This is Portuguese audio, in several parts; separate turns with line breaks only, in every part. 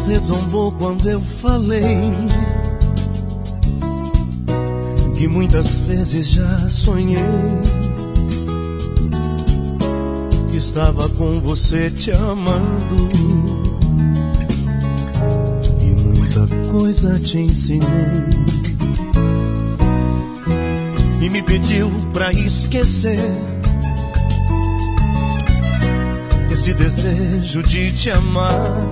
Você zombou quando eu falei que muitas vezes já sonhei que estava com você te amando e muita coisa te ensinei. E me pediu pra esquecer esse desejo de te amar,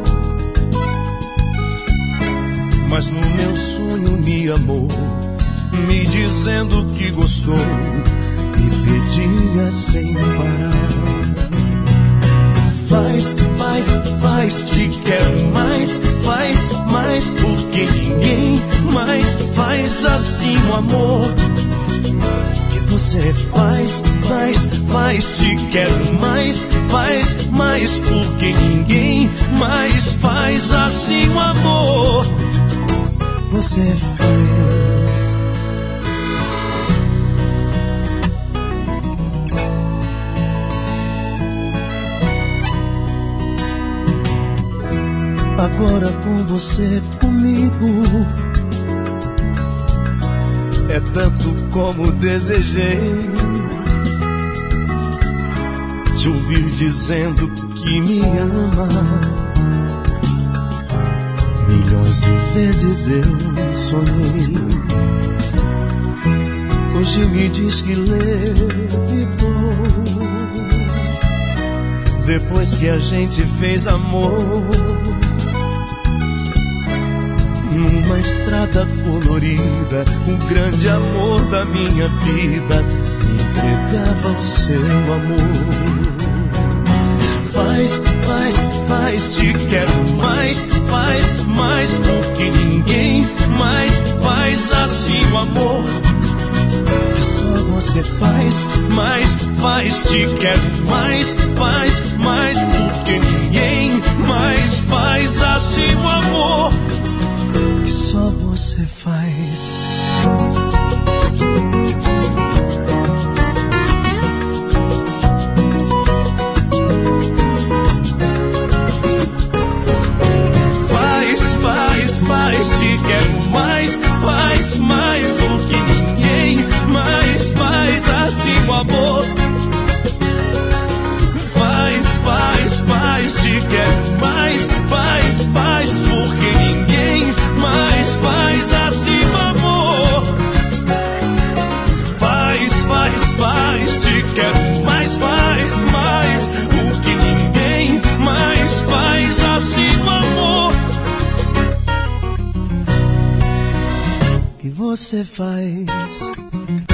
mas no meu sonho me amou, me dizendo que gostou, me pedia sem parar. Faz, te quero mais, faz mais, porque ninguém mais faz assim o amor que você faz, te quero mais, faz mais, porque ninguém mais faz assim o amor você faz. Agora com você comigo é tanto como desejei te ouvir dizendo que me ama. Milhões de vezes eu sonhei, hoje me diz que levitou depois que a gente fez amor numa estrada colorida. O grande amor da minha vida me entregava o seu amor. Faz, te quero mais, faz mais, porque ninguém mais faz assim o amor que só você faz. Faz, te quero mais, faz mais, porque ninguém mais faz assim o amor que só você faz. Faz, te quero mais, faz mais, o que ninguém mais faz assim o amor. Faz, te quero mais, faz, porque ninguém mais faz assim o amor. Faz, te quero mais, faz, porque ninguém mais faz assim o amor que você faz.